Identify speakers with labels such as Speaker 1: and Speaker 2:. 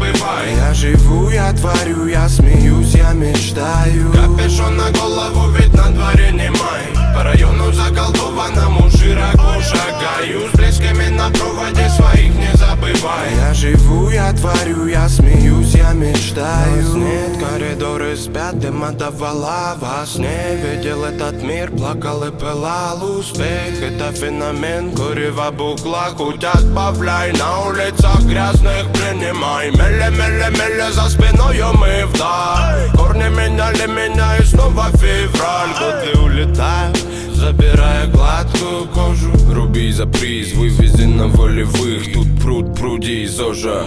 Speaker 1: забывай.
Speaker 2: Я живу, я творю, я смеюсь, я мечтаю.
Speaker 1: Капюшон на голову, ведь на дворе не май. По району заколдованному широко шагаю. С близкими на проводе своих не забывай.
Speaker 2: Я живу, я творю, я смеюсь, я мечтаю. Нас нет, коридоры спят, дым отдавала во сне. Видел этот мир, плакал и пылал. Успех — это феномен, курева букла. Хоть отбавляй, на улицах грязных принимай. Меле за спиною мы вдаль. Корни меняли меня и снова февраль. Годы улетают, забирая гладкую кожу. Руби за приз, вывези на волевых. Тут пруд, пруди, зожа.